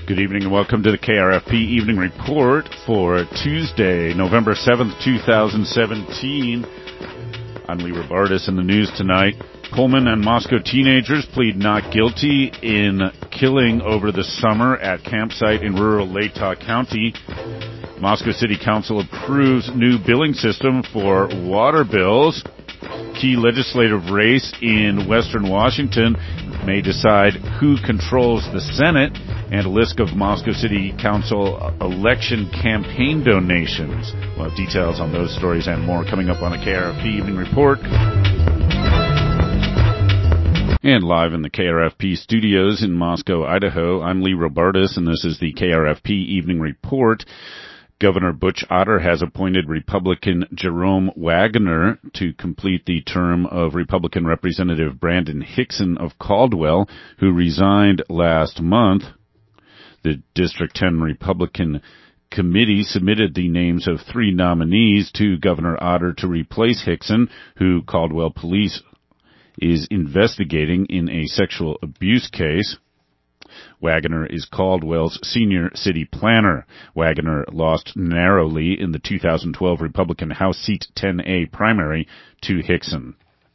Good evening and welcome to the KRFP Evening Report for Tuesday, November 7th, 2017. I'm Lee Robartis. In the news tonight, Pullman and Moscow teenagers plead not guilty in killing over the summer at campsite in rural Latah County. Moscow City Council approves new billing system for water bills. Key legislative race in Western Washington may decide who controls the Senate, and a list of Moscow City Council election campaign donations. We'll have details on those stories and more coming up on the KRFP Evening Report. And live in the KRFP studios in Moscow, Idaho, I'm Lee Robartis, and this is the KRFP Evening Report. Governor Butch Otter has appointed Republican Jerome Wagner to complete the term of Republican Representative Brandon Hickson of Caldwell, who resigned last month. The District 10 Republican Committee submitted the names of 3 nominees to Governor Otter to replace Hickson, who Caldwell Police is investigating in a sexual abuse case. Wagner is Caldwell's senior city planner. Wagner lost narrowly in the 2012 Republican House Seat 10A primary to Hickson.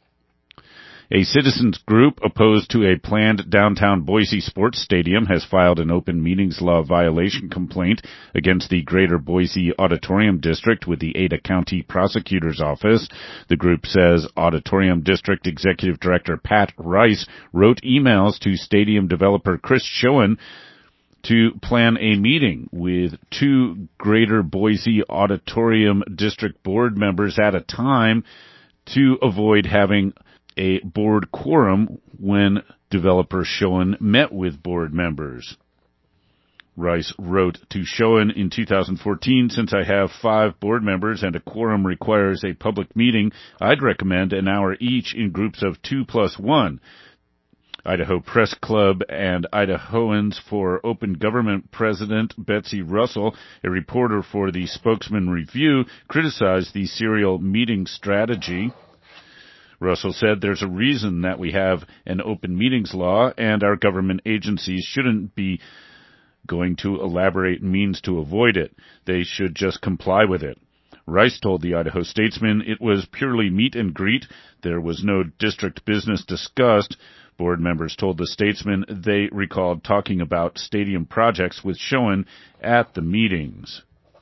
A citizens group opposed to a planned downtown Boise sports stadium has filed an open meetings law violation complaint against the Greater Boise Auditorium District with the Ada County Prosecutor's Office. The group says Auditorium District Executive Director Pat Rice wrote emails to stadium developer Chris Schoen to plan a meeting with 2 Greater Boise Auditorium District board members at a time to avoid having a board quorum when developer Schoen met with board members. Rice wrote to Schoen in 2014, since I have 5 board members and a quorum requires a public meeting, I'd recommend an hour each in groups of 2 plus 1. Idaho Press Club and Idahoans for Open Government President Betsy Russell, a reporter for the Spokesman Review, criticized the serial meeting strategy. Russell said there's a reason that we have an open meetings law, and our government agencies shouldn't be going to elaborate means to avoid it. They should just comply with it. Rice told the Idaho Statesman it was purely meet and greet. There was no district business discussed. Board members told the Statesman they recalled talking about stadium projects with Schoen at the meetings.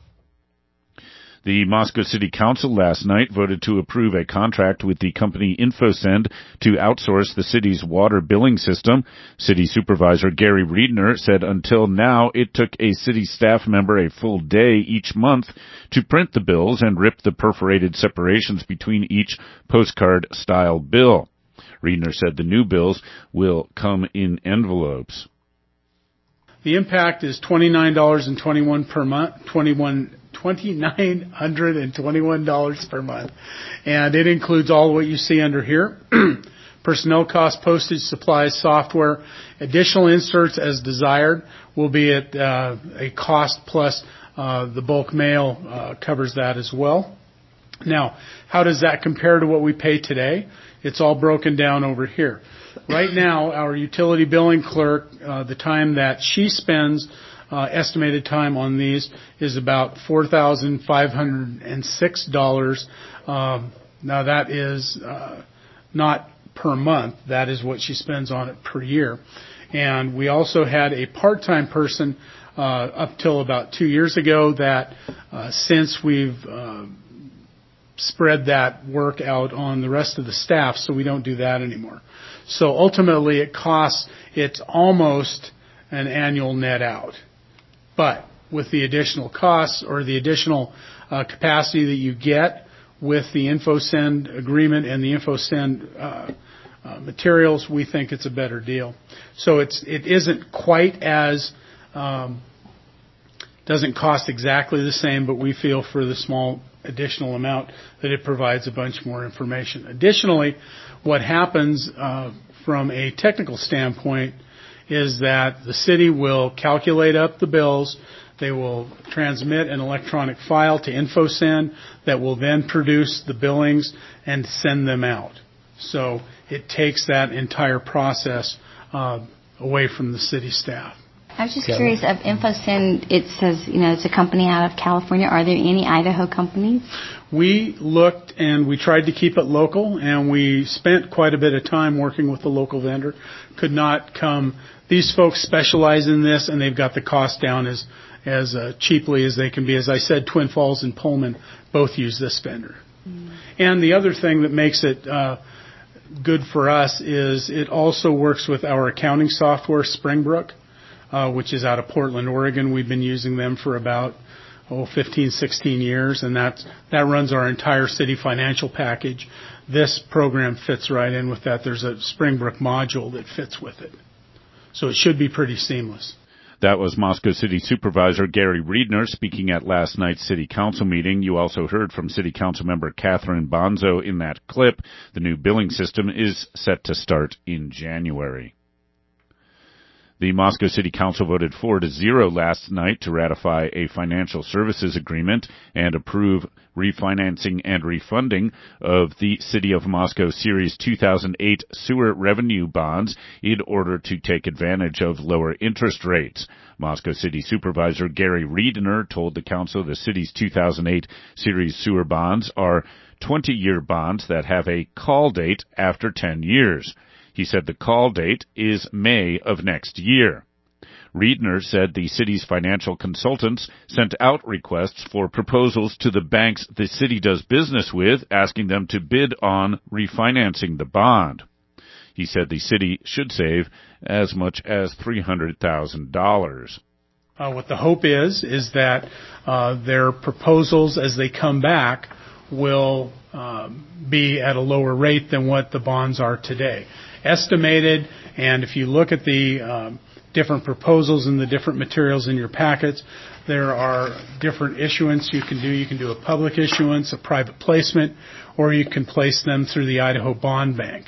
The Moscow City Council last night voted to approve a contract with the company InfoSend to outsource the city's water billing system. City Supervisor Gary Riedner said until now it took a city staff member a full day each month to print the bills and rip the perforated separations between each postcard-style bill. Riedner said the new bills will come in envelopes. The impact is $29.21 per month, $2,921 per month. And it includes all what you see under here. Personnel costs, postage, supplies, software. Additional inserts as desired will be at a cost plus the bulk mail covers that as well. Now, how does that compare to what we pay today? It's all broken down over here. Right now, our utility billing clerk, the time that she spends, estimated time on these is about $4,506. Now that is not per month. That is what she spends on it per year. And we also had a part-time person up till about 2 years ago that since we've spread that work out on the rest of the staff, so we don't do that anymore. So ultimately it's almost an annual net out. But with the additional costs or the additional capacity that you get with the InfoSend agreement and the InfoSend materials, we think it's a better deal. So it isn't quite as doesn't cost exactly the same, but we feel for the small additional amount that it provides a bunch more information. Additionally, what happens from a technical standpoint is that the city will calculate up the bills. They will transmit an electronic file to InfoSend that will then produce the billings and send them out. So it takes that entire process away from the city staff. I was just curious, of InfoSend, it says, it's a company out of California. Are there any Idaho companies? We looked and we tried to keep it local, and we spent quite a bit of time working with the local vendor. Could not come. These folks specialize in this, and they've got the cost down as cheaply as they can be. As I said, Twin Falls and Pullman both use this vendor. And the other thing that makes it good for us is it also works with our accounting software, Springbrook, which is out of Portland, Oregon. We've been using them for about 15, 16 years, and that runs our entire city financial package. This program fits right in with that. There's a Springbrook module that fits with it. So it should be pretty seamless. That was Moscow City Supervisor Gary Riedner speaking at last night's City Council meeting. You also heard from City Council member Catherine Bonzo in that clip. The new billing system is set to start in January. The Moscow City Council voted 4-0 last night to ratify a financial services agreement and approve refinancing and refunding of the City of Moscow Series 2008 sewer revenue bonds in order to take advantage of lower interest rates. Moscow City Supervisor Gary Riedner told the council the city's 2008 Series sewer bonds are 20-year bonds that have a call date after 10 years. He said the call date is May of next year. Riedner said the city's financial consultants sent out requests for proposals to the banks the city does business with, asking them to bid on refinancing the bond. He said the city should save as much as $300,000. What the hope is that their proposals, as they come back, will be at a lower rate than what the bonds are today. Estimated, and if you look at the different proposals and the different materials in your packets, there are different issuance you can do. You can do a public issuance, a private placement, or you can place them through the Idaho Bond Bank.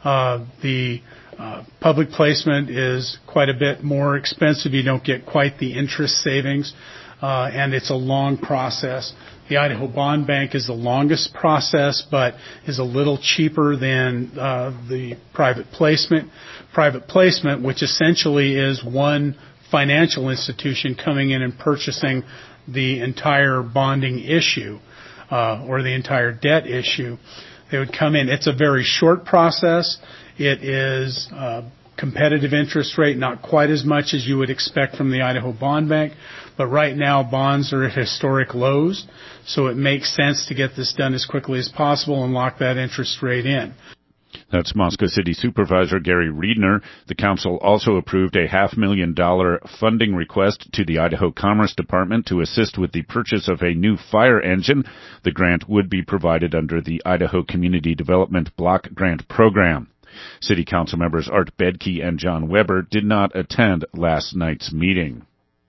The public placement is quite a bit more expensive. You don't get quite the interest savings, and it's a long process. The Idaho Bond Bank is the longest process, but is a little cheaper than the private placement. Private placement, which essentially is one financial institution coming in and purchasing the entire bonding issue or the entire debt issue. They would come in. It's a very short process. It is competitive interest rate, not quite as much as you would expect from the Idaho Bond Bank, but right now bonds are at historic lows, so it makes sense to get this done as quickly as possible and lock that interest rate in. That's Moscow City Supervisor Gary Riedner. The council also approved a $500,000 funding request to the Idaho Commerce Department to assist with the purchase of a new fire engine. The grant would be provided under the Idaho Community Development Block Grant Program. City Council members Art Bedke and John Weber did not attend last night's meeting.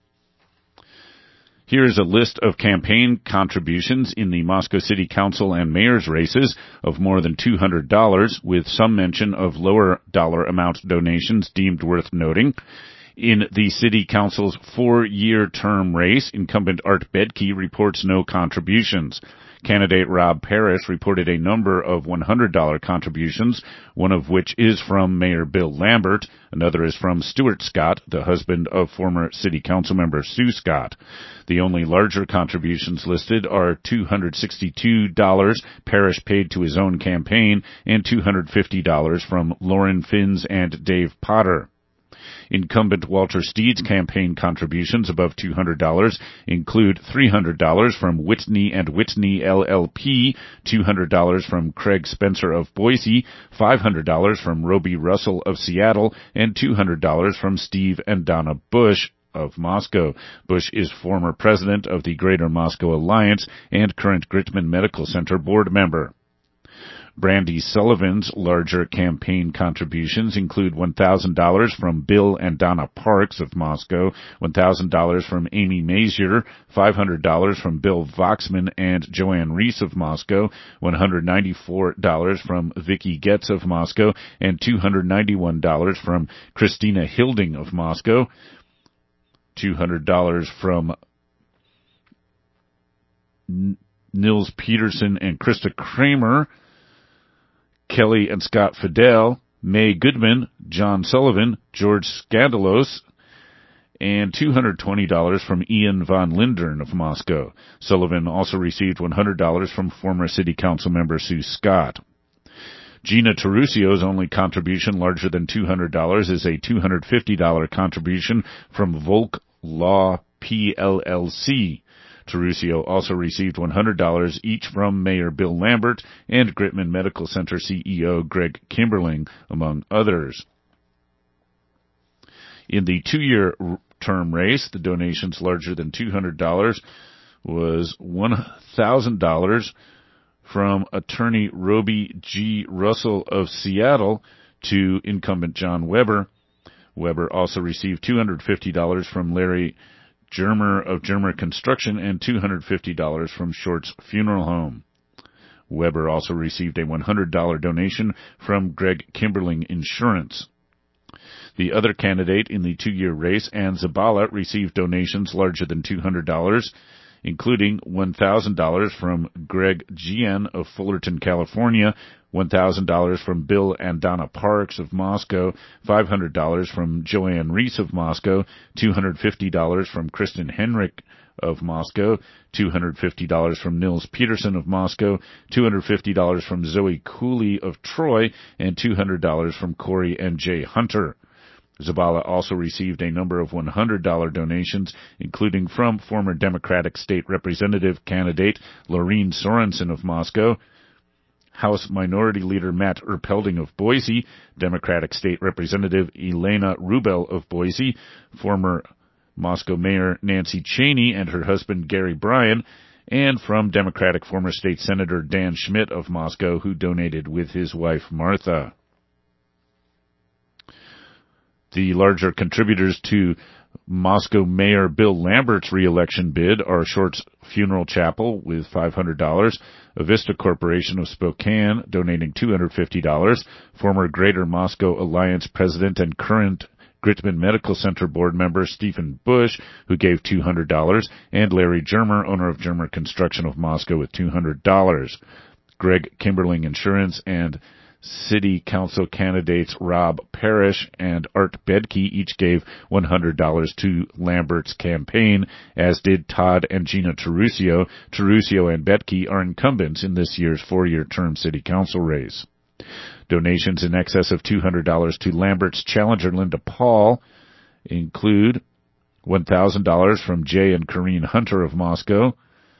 Here's a list of campaign contributions in the Moscow City Council and mayor's races of more than $200, with some mention of lower dollar amount donations deemed worth noting. In the City Council's 4-year term race, incumbent Art Bedke reports no contributions. Candidate Rob Parrish reported a number of $100 contributions, one of which is from Mayor Bill Lambert. Another is from Stuart Scott, the husband of former City Council member Sue Scott. The only larger contributions listed are $262 Parrish paid to his own campaign and $250 from Lauren Finns and Dave Potter. Incumbent Walter Steed's campaign contributions above $200 include $300 from Whitney and Whitney LLP, $200 from Craig Spencer of Boise, $500 from Roby Russell of Seattle, and $200 from Steve and Donna Bush of Moscow. Bush is former president of the Greater Moscow Alliance and current Gritman Medical Center board member. Brandy Sullivan's larger campaign contributions include $1,000 from Bill and Donna Parks of Moscow, $1,000 from Amy Mazier, $500 from Bill Voxman and Joanne Reese of Moscow, $194 from Vicki Getz of Moscow, and $291 from Christina Hilding of Moscow, $200 from Nils Peterson and Krista Kramer, Kelly and Scott Fidel, May Goodman, John Sullivan, George Scandalos, and $220 from Ian von Lindern of Moscow. Sullivan also received $100 from former City Council member Sue Scott. Gina Tarusio's only contribution larger than $200 is a $250 contribution from Volk Law PLLC. Tarusio also received $100 each from Mayor Bill Lambert and Gritman Medical Center CEO Greg Kimberling, among others. In the 2-year term race, the donations larger than $200 was $1,000 from attorney Roby G. Russell of Seattle to incumbent John Weber. Weber also received $250 from Larry Germer of Germer Construction and $250 from Short's Funeral Home. Weber also received a $100 donation from Greg Kimberling Insurance. The other candidate in the 2-year race, Ann Zabala, received donations larger than $200, including $1,000 from Greg Gian of Fullerton, California, $1,000 from Bill and Donna Parks of Moscow, $500 from Joanne Reese of Moscow, $250 from Kristen Henrik of Moscow, $250 from Nils Peterson of Moscow, $250 from Zoe Cooley of Troy, and $200 from Corey and Jay Hunter. Zabala also received a number of $100 donations, including from former Democratic State Representative candidate Laureen Sorensen of Moscow, House Minority Leader Matt Erpelding of Boise, Democratic State Representative Elena Rubel of Boise, former Moscow Mayor Nancy Cheney and her husband Gary Bryan, and from Democratic former State Senator Dan Schmidt of Moscow, who donated with his wife Martha. The larger contributors to Moscow Mayor Bill Lambert's re-election bid are Short's Funeral Chapel with $500, Avista Corporation of Spokane donating $250, former Greater Moscow Alliance president and current Gritman Medical Center board member Stephen Bush, who gave $200, and Larry Germer, owner of Germer Construction of Moscow, with $200. Greg Kimberling Insurance and City Council candidates Rob Parrish and Art Bedke each gave $100 to Lambert's campaign, as did Todd and Gina Tarusio. Tarusio and Bedke are incumbents in this year's 4-year term City Council race. Donations in excess of $200 to Lambert's challenger Linda Paul include $1,000 from Jay and Corrine Hunter of Moscow,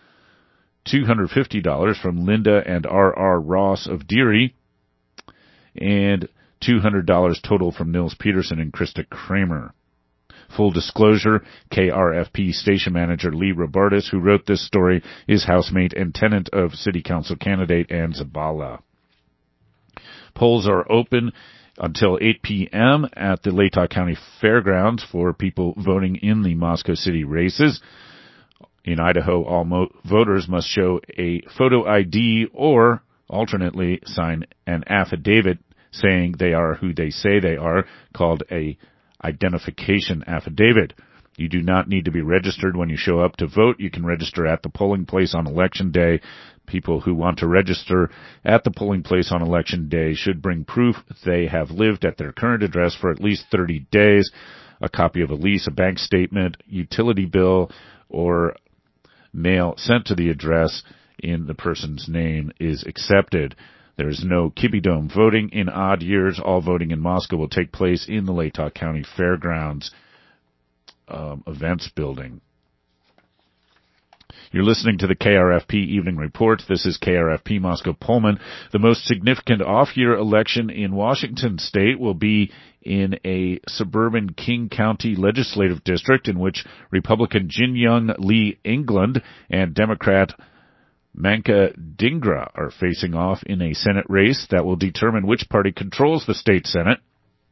$250 from Linda and R.R. Ross of Deary, and $200 total from Nils Peterson and Krista Kramer. Full disclosure, KRFP station manager Lee Robertis, who wrote this story, is housemate and tenant of City Council candidate Ann Zabala. Polls are open until 8 p.m. at the Latah County Fairgrounds for people voting in the Moscow City races. In Idaho, all voters must show a photo ID or alternately sign an affidavit saying they are who they say they are, called a identification affidavit. You do not need to be registered when you show up to vote. You can register at the polling place on Election Day. People who want to register at the polling place on Election Day should bring proof they have lived at their current address for at least 30 days, a copy of a lease, a bank statement, utility bill, or mail sent to the address in the person's name is accepted. There is no Kibbie Dome voting in odd years. All voting in Moscow will take place in the Latah County Fairgrounds events building. You're listening to the KRFP Evening Report. This is KRFP Moscow Pullman. The most significant off-year election in Washington state will be in a suburban King County legislative district in which Republican Jin-Young Lee England and Democrat Manka Dhingra are facing off in a Senate race that will determine which party controls the state Senate.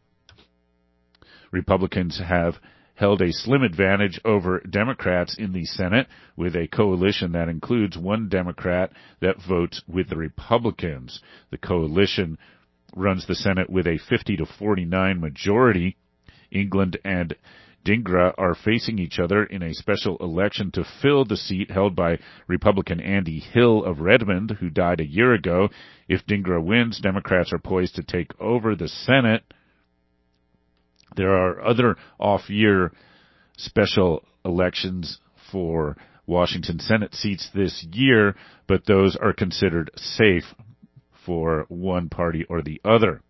Republicans have held a slim advantage over Democrats in the Senate with a coalition that includes one Democrat that votes with the Republicans. The coalition runs the Senate with a 50-49 majority. England and Dhingra are facing each other in a special election to fill the seat held by Republican Andy Hill of Redmond, who died a year ago. If Dhingra wins, Democrats are poised to take over the Senate. There are other off-year special elections for Washington Senate seats this year, but those are considered safe for one party or the other.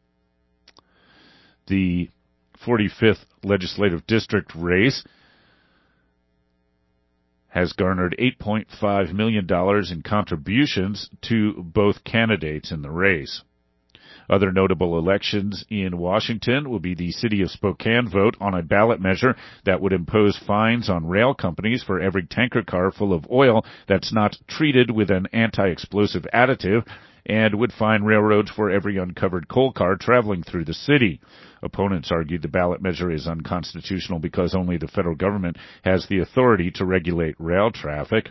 The 45th Legislative District race has garnered $8.5 million in contributions to both candidates in the race. Other notable elections in Washington will be the City of Spokane vote on a ballot measure that would impose fines on rail companies for every tanker car full of oil that's not treated with an anti-explosive additive, and would fine railroads for every uncovered coal car traveling through the city. Opponents argued the ballot measure is unconstitutional because only the federal government has the authority to regulate rail traffic.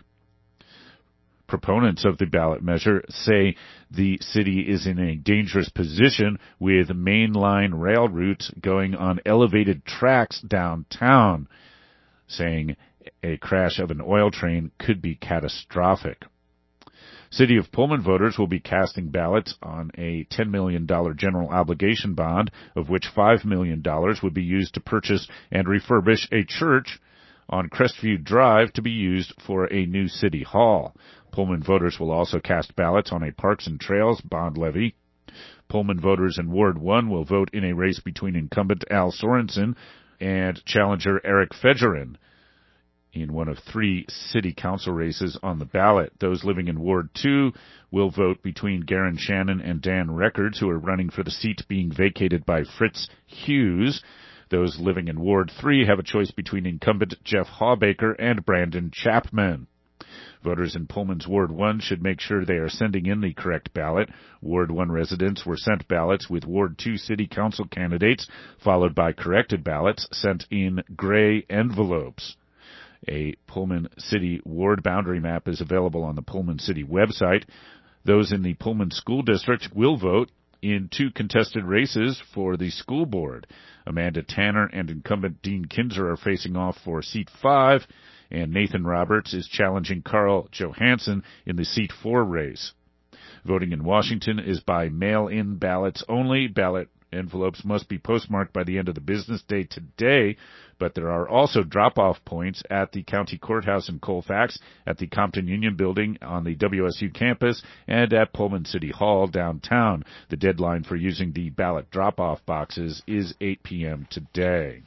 Proponents of the ballot measure say the city is in a dangerous position with mainline rail routes going on elevated tracks downtown, saying a crash of an oil train could be catastrophic. City of Pullman voters will be casting ballots on a $10 million general obligation bond, of which $5 million would be used to purchase and refurbish a church on Crestview Drive to be used for a new city hall. Pullman voters will also cast ballots on a Parks and Trails bond levy. Pullman voters in Ward 1 will vote in a race between incumbent Al Sorensen and challenger Eric Fejerin in one of 3 city council races on the ballot. Those living in Ward 2 will vote between Garen Shannon and Dan Records, who are running for the seat being vacated by Fritz Hughes. Those living in Ward 3 have a choice between incumbent Jeff Hawbaker and Brandon Chapman. Voters in Pullman's Ward 1 should make sure they are sending in the correct ballot. Ward 1 residents were sent ballots with Ward 2 city council candidates, followed by corrected ballots sent in gray envelopes. A Pullman City ward boundary map is available on the Pullman City website. Those in the Pullman School District will vote in 2 contested races for the school board. Amanda Tanner and incumbent Dean Kinzer are facing off for seat 5, and Nathan Roberts is challenging Carl Johansson in the seat 4 race. Voting in Washington is by mail-in ballots only. Ballot envelopes must be postmarked by the end of the business day today, but there are also drop-off points at the county courthouse in Colfax, at the Compton Union Building on the WSU campus, and at Pullman City Hall downtown. The deadline for using the ballot drop-off boxes is 8 p.m. today.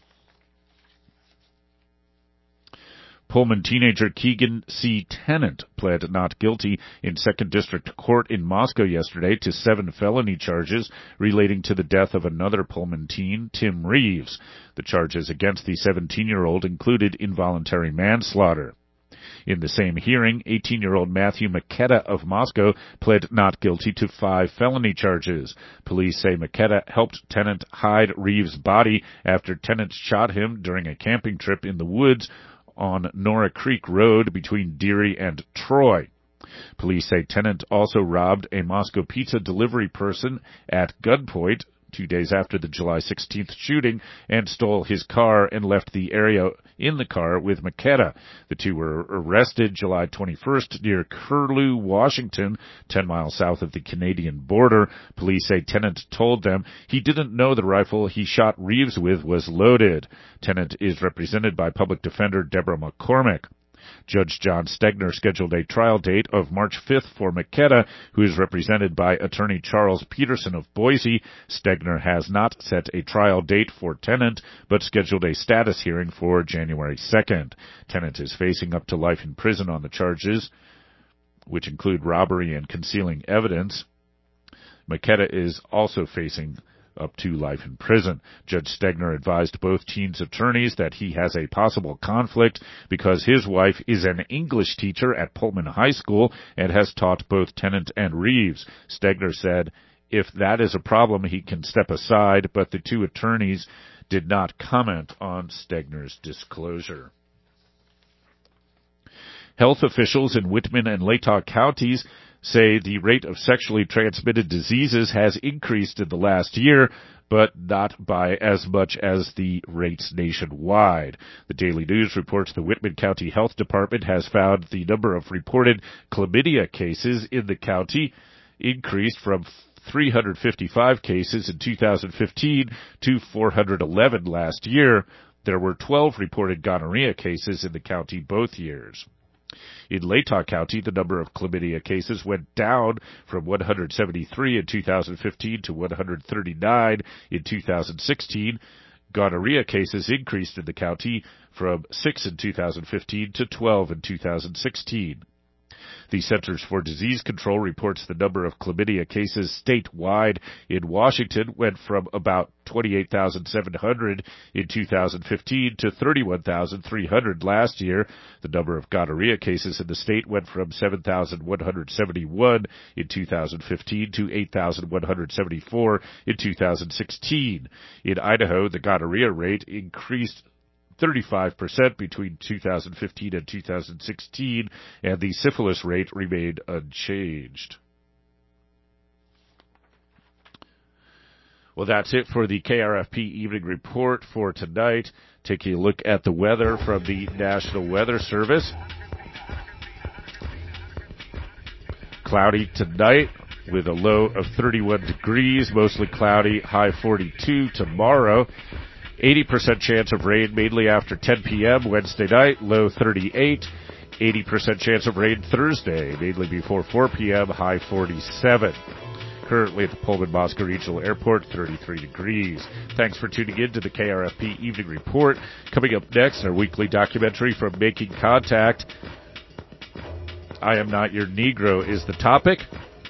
Pullman teenager Keegan C. Tennant pled not guilty in 2nd District Court in Moscow yesterday to 7 felony charges relating to the death of another Pullman teen, Tim Reeves. The charges against the 17-year-old included involuntary manslaughter. In the same hearing, 18-year-old Matthew Maketa of Moscow pled not guilty to 5 felony charges. Police say Maketa helped Tennant hide Reeves' body after Tennant shot him during a camping trip in the woods on Nora Creek Road between Deary and Troy. Police say Tennant also robbed a Moscow pizza delivery person at gunpoint 2 days after the July 16th shooting and stole his car and left the area in the car with Maketa. The 2 were arrested July 21st near Curlew, Washington, 10 miles south of the Canadian border. Police say Tennant told them he didn't know the rifle he shot Reeves with was loaded. Tennant is represented by public defender Deborah McCormick. Judge John Stegner scheduled a trial date of March 5th for Maketa, who is represented by attorney Charles Peterson of Boise. Stegner has not set a trial date for Tennant, but scheduled a status hearing for January 2nd. Tennant is facing up to life in prison on the charges, which include robbery and concealing evidence. Maketa is also facing up to life in prison. Judge Stegner advised both teens' attorneys that he has a possible conflict because his wife is an English teacher at Pullman High School and has taught both Tennant and Reeves. Stegner said if that is a problem, he can step aside, but the 2 attorneys did not comment on Stegner's disclosure. Health officials in Whitman and Latah counties say the rate of sexually transmitted diseases has increased in the last year, but not by as much as the rates nationwide. The Daily News reports the Whitman County Health Department has found the number of reported chlamydia cases in the county increased from 355 cases in 2015 to 411 last year. There were 12 reported gonorrhea cases in the county both years. In Latah County, the number of chlamydia cases went down from 173 in 2015 to 139 in 2016. Gonorrhea cases increased in the county from 6 in 2015 to 12 in 2016. The Centers for Disease Control reports the number of chlamydia cases statewide in Washington went from about 28,700 in 2015 to 31,300 last year. The number of gonorrhea cases in the state went from 7,171 in 2015 to 8,174 in 2016. In Idaho, the gonorrhea rate increased 35% between 2015 and 2016, and the syphilis rate remained unchanged. Well, that's it for the KRFP Evening Report for tonight. Taking a look at the weather from the National Weather Service. Cloudy tonight with a low of 31 degrees, mostly cloudy, high 42 tomorrow. 80% chance of rain mainly after 10 p.m. Wednesday night, low 38. 80% chance of rain Thursday, mainly before 4 p.m., high 47. Currently at the Pullman-Moscow Regional Airport, 33 degrees. Thanks for tuning in to the KRFP Evening Report. Coming up next, our weekly documentary from Making Contact. I Am Not Your Negro is the topic.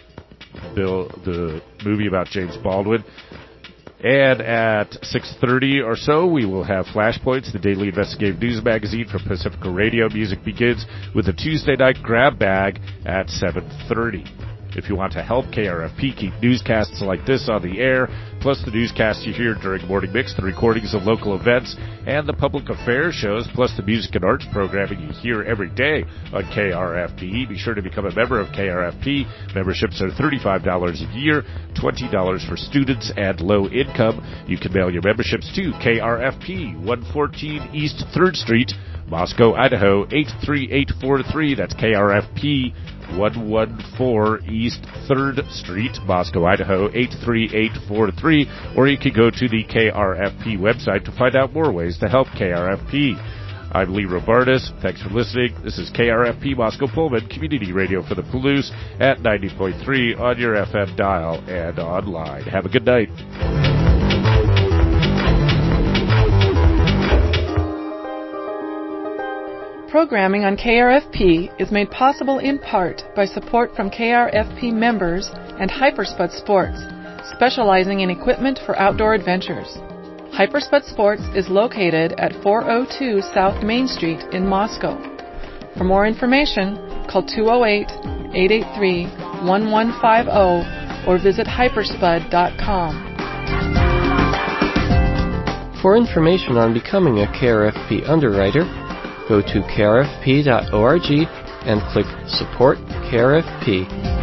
The movie about James Baldwin. And at 6:30 or so, we will have Flashpoints, the daily investigative news magazine from Pacifica Radio. Music begins with a Tuesday night grab bag at 7:30. If you want to help KRFP keep newscasts like this on the air, plus the newscasts you hear during Morning Mix, the recordings of local events, and the public affairs shows, plus the music and arts programming you hear every day on KRFP, be sure to become a member of KRFP. Memberships are $35 a year, $20 for students and low income. You can mail your memberships to KRFP, 114 East 3rd Street, Moscow, Idaho, 83843. That's KRFP, 114 East 3rd Street, Moscow, Idaho, 83843, or you can go to the KRFP website to find out more ways to help KRFP. I'm Lee Robartis. Thanks for listening. This is KRFP Moscow Pullman, community radio for the Palouse at 90.3 on your FM dial and online. Have a good night. Programming on KRFP is made possible in part by support from KRFP members and Hyperspud Sports, specializing in equipment for outdoor adventures. Hyperspud Sports is located at 402 South Main Street in Moscow. For more information, call 208-883-1150 or visit hyperspud.com. For information on becoming a KRFP underwriter, go to krfp.org and click Support KRFP.